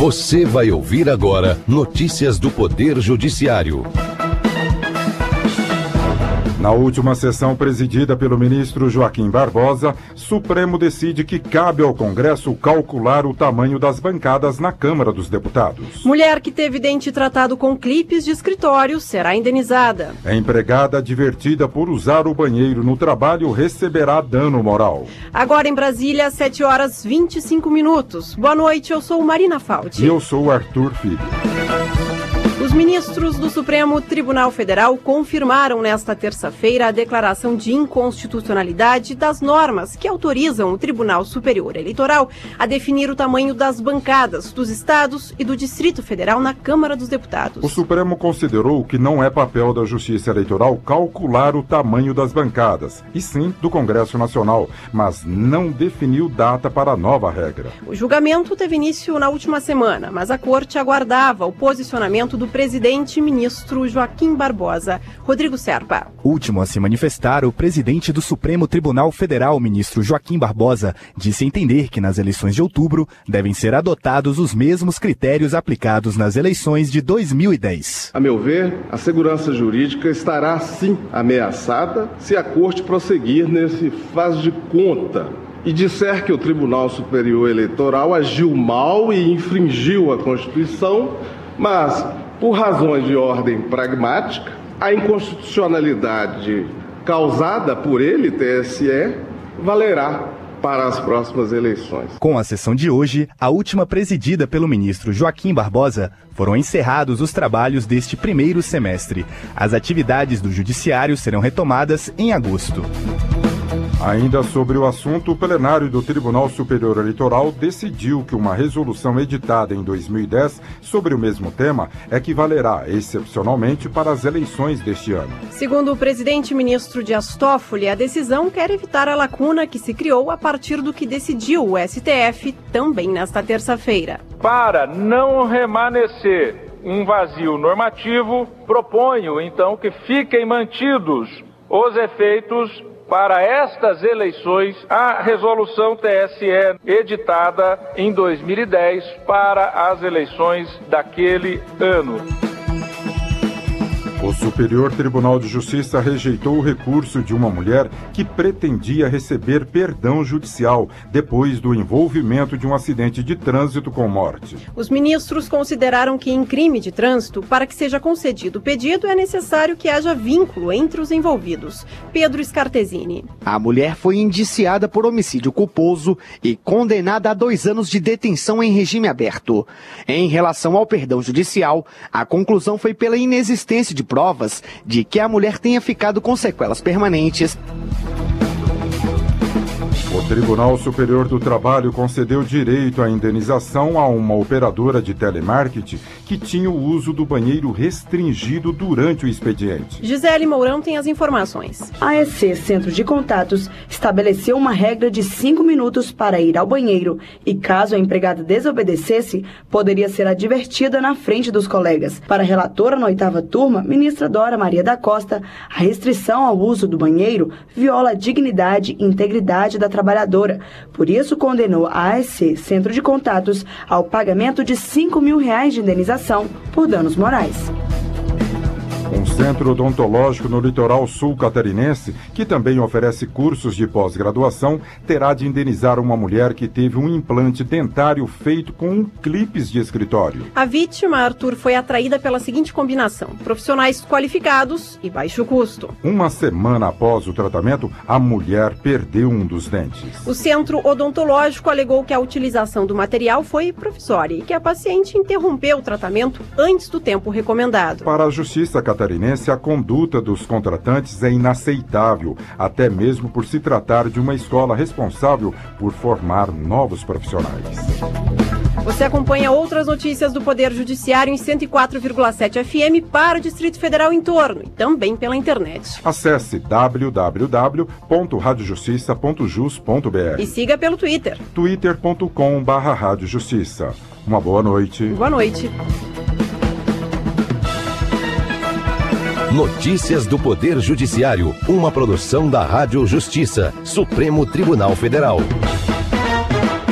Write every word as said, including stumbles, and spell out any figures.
Você vai ouvir agora notícias do Poder Judiciário. Na última sessão presidida pelo ministro Joaquim Barbosa, Supremo decide que cabe ao Congresso calcular o tamanho das bancadas na Câmara dos Deputados. Mulher que teve dente tratado com clipes de escritório será indenizada. A empregada advertida por usar o banheiro no trabalho receberá dano moral. Agora em Brasília, sete horas e vinte e cinco minutos. Boa noite, eu sou Marina Falti. E eu sou Arthur Filho. Os ministros do Supremo Tribunal Federal confirmaram nesta terça-feira a declaração de inconstitucionalidade das normas que autorizam o Tribunal Superior Eleitoral a definir o tamanho das bancadas dos estados e do Distrito Federal na Câmara dos Deputados. O Supremo considerou que não é papel da Justiça Eleitoral calcular o tamanho das bancadas, e sim do Congresso Nacional, mas não definiu data para a nova regra. O julgamento teve início na última semana, mas a Corte aguardava o posicionamento do presidente e ministro Joaquim Barbosa. Rodrigo Serpa. Último a se manifestar, o presidente do Supremo Tribunal Federal, ministro Joaquim Barbosa, disse entender que nas eleições de outubro devem ser adotados os mesmos critérios aplicados nas eleições de dois mil e dez. A meu ver, a segurança jurídica estará sim ameaçada se a Corte prosseguir nesse faz de conta e disser que o Tribunal Superior Eleitoral agiu mal e infringiu a Constituição, mas por razões de ordem pragmática, a inconstitucionalidade causada por ele, T S E, valerá para as próximas eleições. Com a sessão de hoje, a última presidida pelo ministro Joaquim Barbosa, foram encerrados os trabalhos deste primeiro semestre. As atividades do Judiciário serão retomadas em agosto. Ainda sobre o assunto, o plenário do Tribunal Superior Eleitoral decidiu que uma resolução editada em dois mil e dez sobre o mesmo tema equivalerá excepcionalmente para as eleições deste ano. Segundo o presidente ministro Dias Toffoli, a decisão quer evitar a lacuna que se criou a partir do que decidiu o S T F também nesta terça-feira. Para não remanescer um vazio normativo, proponho então que fiquem mantidos os efeitos para estas eleições, a resolução T S E editada em dois mil e dez para as eleições daquele ano. O Superior Tribunal de Justiça rejeitou o recurso de uma mulher que pretendia receber perdão judicial depois do envolvimento de um acidente de trânsito com morte. Os ministros consideraram que em crime de trânsito, para que seja concedido o pedido, é necessário que haja vínculo entre os envolvidos. Pedro Scartesini. A mulher foi indiciada por homicídio culposo e condenada a dois anos de detenção em regime aberto. Em relação ao perdão judicial, a conclusão foi pela inexistência de provas de que a mulher tenha ficado com sequelas permanentes. O Tribunal Superior do Trabalho concedeu direito à indenização a uma operadora de telemarketing que tinha o uso do banheiro restringido durante o expediente. Gisele Mourão tem as informações. A E C Centro de Contatos estabeleceu uma regra de cinco minutos para ir ao banheiro e, caso a empregada desobedecesse, poderia ser advertida na frente dos colegas. Para a relatora na oitava turma, ministra Dora Maria da Costa, a restrição ao uso do banheiro viola a dignidade e integridade da trabalhadora. Por isso, condenou a A E C Centro de Contatos ao pagamento de cinco mil reais de indenização por danos morais. Um centro odontológico no litoral sul catarinense, que também oferece cursos de pós-graduação, terá de indenizar uma mulher que teve um implante dentário feito com clipes de escritório. A vítima, Arthur, foi atraída pela seguinte combinação: profissionais qualificados e baixo custo. Uma semana após o tratamento, a mulher perdeu um dos dentes. O centro odontológico alegou que a utilização do material foi provisória e que a paciente interrompeu o tratamento antes do tempo recomendado. Para a Justiça catarinense, a conduta dos contratantes é inaceitável, até mesmo por se tratar de uma escola responsável por formar novos profissionais. Você acompanha outras notícias do Poder Judiciário em cento e quatro vírgula sete F M para o Distrito Federal em torno e também pela internet. Acesse w w w ponto rádio justiça ponto jus ponto b r e siga pelo Twitter. twitter ponto com barra rádio justiça. Uma boa noite. Boa noite. Notícias do Poder Judiciário, uma produção da Rádio Justiça, Supremo Tribunal Federal.